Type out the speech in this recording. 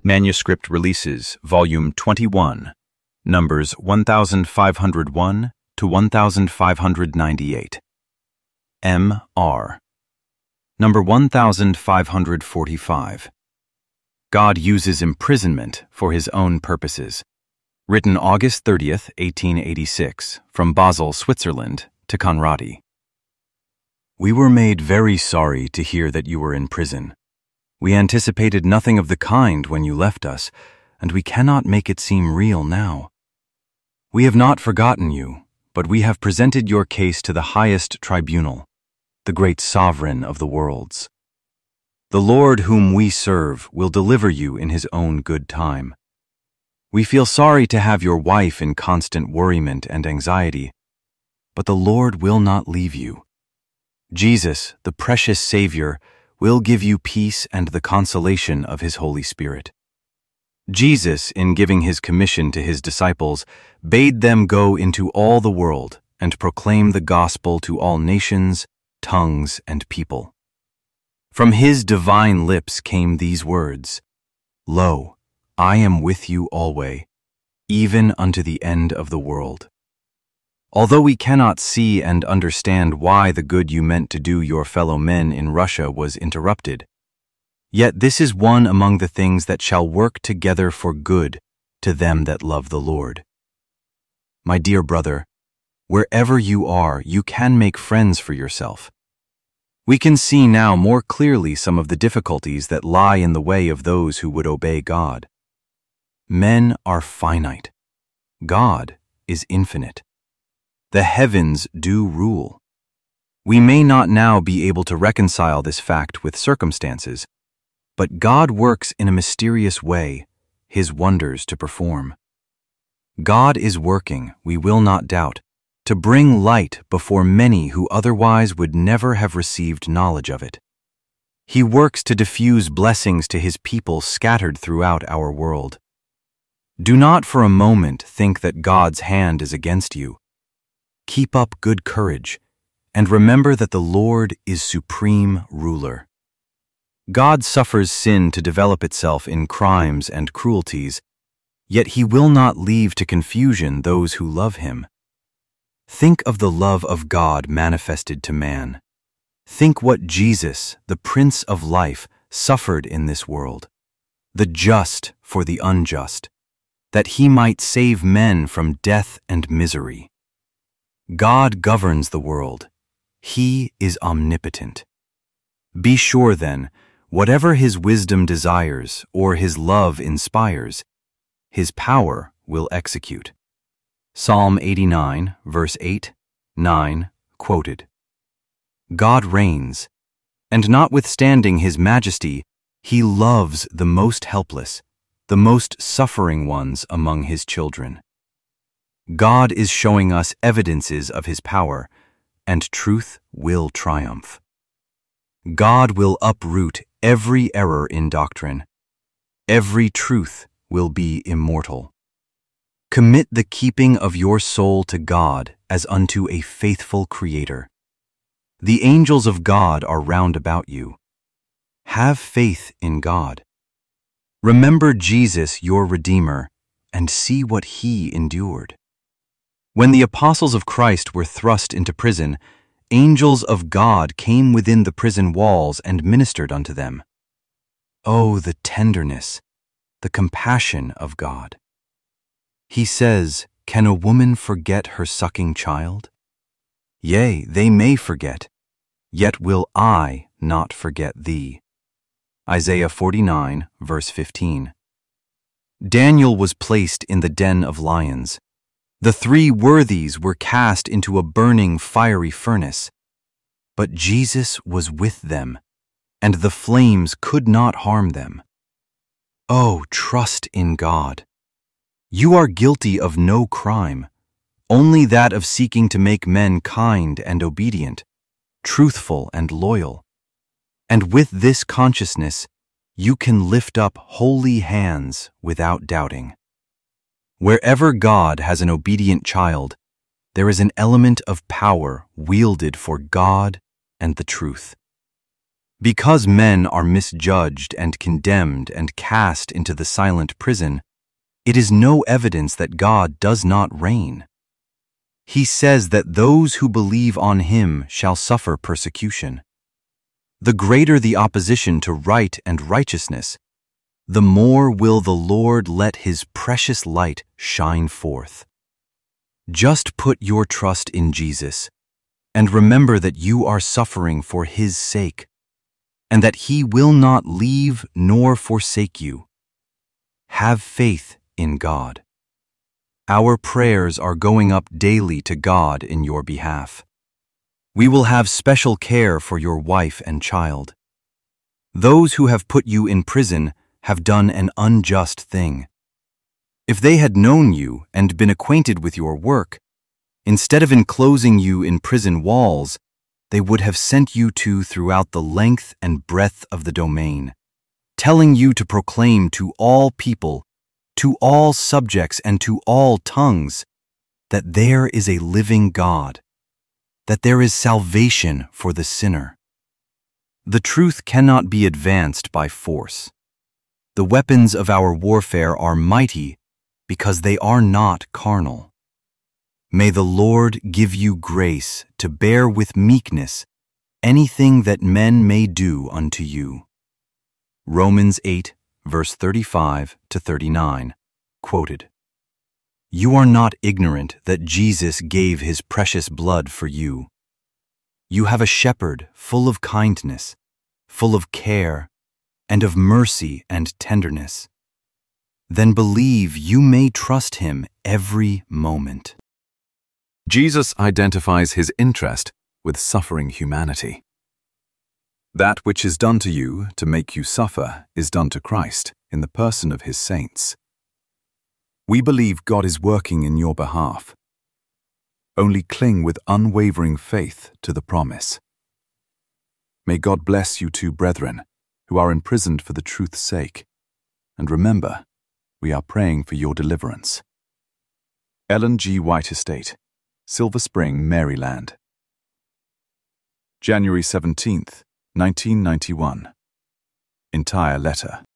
Manuscript Releases, Volume 21, numbers 1501 to 1598. M.R. Number 1545. God Uses Imprisonment for His Own Purposes. Written August 30th, 1886, from Basel, Switzerland, to Conradi. We were made very sorry to hear that you were in prison. We anticipated nothing of the kind when you left us, and we cannot make it seem real now. We have not forgotten you, but we have presented your case to the highest tribunal, the great sovereign of the worlds. The Lord whom we serve will deliver you in His own good time. We feel sorry to have your wife in constant worriment and anxiety, but the Lord will not leave you. Jesus, the precious Savior, will give you peace and the consolation of His Holy Spirit. Jesus, in giving His commission to His disciples, bade them go into all the world and proclaim the gospel to all nations, tongues, and people. From His divine lips came these words, "Lo, I am with you alway, even unto the end of the world." Although we cannot see and understand why the good you meant to do your fellow men in Russia was interrupted, yet this is one among the things that shall work together for good to them that love the Lord. My dear brother, wherever you are, you can make friends for yourself. We can see now more clearly some of the difficulties that lie in the way of those who would obey God. Men are finite. God is infinite. The heavens do rule. We may not now be able to reconcile this fact with circumstances, but God works in a mysterious way, His wonders to perform. God is working, we will not doubt, to bring light before many who otherwise would never have received knowledge of it. He works to diffuse blessings to His people scattered throughout our world. Do not for a moment think that God's hand is against you. Keep up good courage, and remember that the Lord is supreme ruler. God suffers sin to develop itself in crimes and cruelties, yet He will not leave to confusion those who love Him. Think of the love of God manifested to man. Think what Jesus, the Prince of Life, suffered in this world, the just for the unjust, that He might save men from death and misery. God governs the world. He is omnipotent. Be sure, then, whatever His wisdom desires or His love inspires, His power will execute. Psalm 89, verse 8, 9, quoted. God reigns, and notwithstanding His majesty, He loves the most helpless, the most suffering ones among His children. God is showing us evidences of His power, and truth will triumph. God will uproot every error in doctrine. Every truth will be immortal. Commit the keeping of your soul to God as unto a faithful Creator. The angels of God are round about you. Have faith in God. Remember Jesus, your Redeemer, and see what He endured. When the apostles of Christ were thrust into prison, angels of God came within the prison walls and ministered unto them. Oh, the tenderness, the compassion of God! He says, "Can a woman forget her sucking child? Yea, they may forget, yet will I not forget thee." Isaiah 49, verse 15. Daniel was placed in the den of lions. The three worthies were cast into a burning fiery furnace, but Jesus was with them, and the flames could not harm them. Oh, trust in God. You are guilty of no crime, only that of seeking to make men kind and obedient, truthful and loyal. And with this consciousness, you can lift up holy hands without doubting. Wherever God has an obedient child, there is an element of power wielded for God and the truth. Because men are misjudged and condemned and cast into the silent prison, it is no evidence that God does not reign. He says that those who believe on him shall suffer persecution. The greater the opposition to right and righteousness, the more will the Lord let his precious light shine forth. Just put your trust in Jesus, and remember that you are suffering for his sake, and that he will not leave nor forsake you. Have faith in God. Our prayers are going up daily to God in your behalf. We will have special care for your wife and child. Those who have put you in prison have done an unjust thing. If they had known you and been acquainted with your work, instead of enclosing you in prison walls, they would have sent you throughout the length and breadth of the domain, telling you to proclaim to all people, to all subjects, and to all tongues that there is a living God, that there is salvation for the sinner. The truth cannot be advanced by force. The weapons of our warfare are mighty because they are not carnal. May the Lord give you grace to bear with meekness anything that men may do unto you. Romans 8, verse 35 to 39, quoted. You are not ignorant that Jesus gave his precious blood for you. You have a shepherd full of kindness, full of care, and of mercy and tenderness. Then believe you may trust him every moment. Jesus identifies his interest with suffering humanity. That which is done to you to make you suffer is done to Christ in the person of his saints. We believe God is working in your behalf. Only cling with unwavering faith to the promise. May God bless you two brethren who are imprisoned for the truth's sake. And remember, we are praying for your deliverance. Ellen G. White Estate, Silver Spring, Maryland. January 17th, 1991. Entire letter.